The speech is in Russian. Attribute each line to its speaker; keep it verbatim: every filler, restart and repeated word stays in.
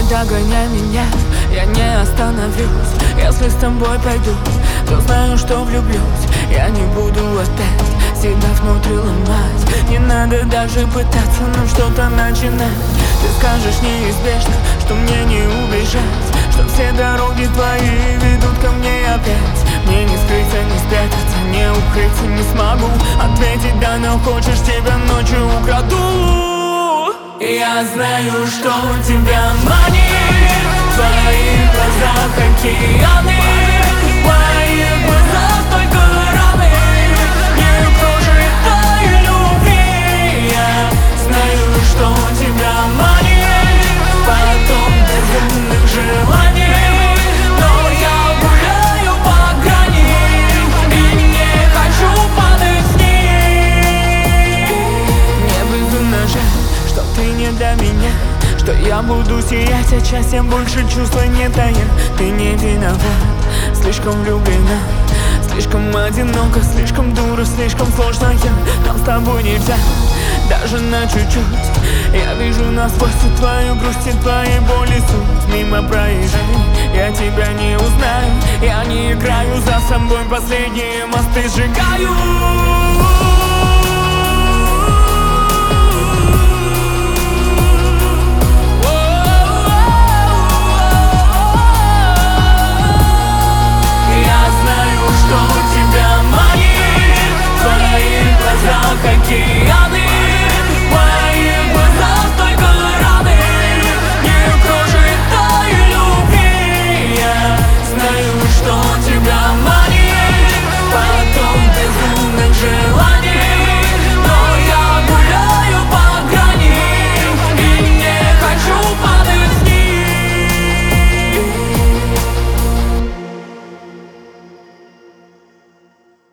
Speaker 1: догоняй меня, я не остановлюсь. Если с тобой пойду, то знаю, что влюблюсь. Я не буду опять себя внутри ломать. Не надо даже пытаться нам что-то начинать. Ты скажешь неизбежно, что мне не убежать, что все дороги твои ведут ко мне опять. Мне не скрыться, не спрятаться, не укрыться не смогу. Ответить да, но хочешь, тебя ночью украду. Я знаю, что тебя манит, в твоих глазах океаны, в моих глазах только раны. Не прожитой любви. Я знаю, что тебя манит, потом безумных желаний, но я гуляю по грани и не хочу падать с ней. Мне безумно жаль, что ты не для меня, что я буду сиять от счастья, больше чувства не тая. Ты не виноват, слишком влюблена, слишком одиноко, слишком дура, слишком сложно я. Нам с тобой нельзя, даже на чуть-чуть. Я вижу насквозь всю твою грусть и твои боли суть. Мимо проезжай, я тебя не узнаю. Я не играю, за собой последние мосты сжигаю.